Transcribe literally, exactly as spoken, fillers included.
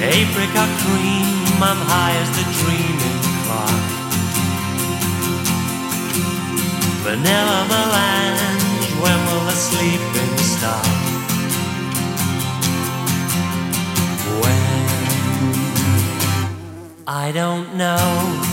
Apricot cream, I'm high as the dreaming clock. Vanilla melange, when will the sleeping stop? When? I don't know.